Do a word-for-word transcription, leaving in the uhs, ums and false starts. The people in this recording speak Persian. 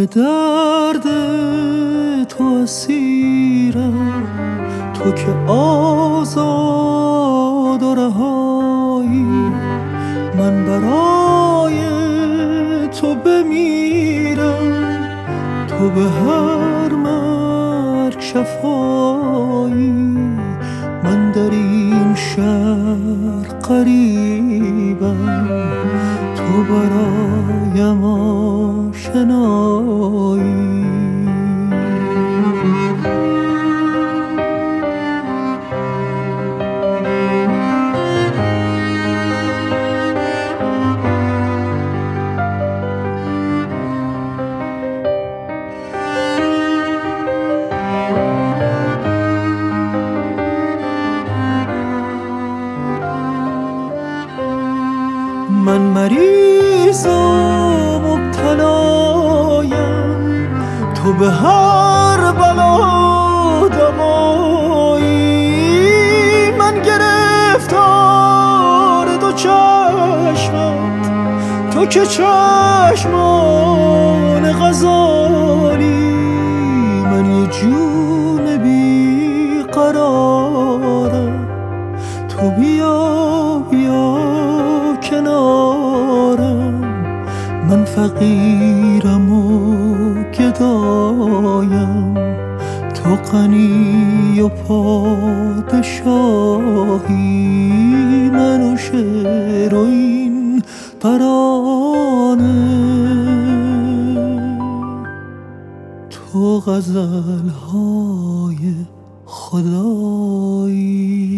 درد تو اسیرم، تو که آزاد و رهایی. من برای تو بمیرم، تو به هر مرگ شفایی. من در این شهر غریبم، تو برایم آشنایی. من مریض و مبتلایم، تو به هر بلا دوایی. من گرفتار دو چشمت، تو که چشمان غزالی. من یه جون بی قرارم، تو بیا بیا کنارم. من فقیرم و گدایم، تو غنی و پادشاهی. من و شعر و این ترانه، تو غزل‌های خدایی.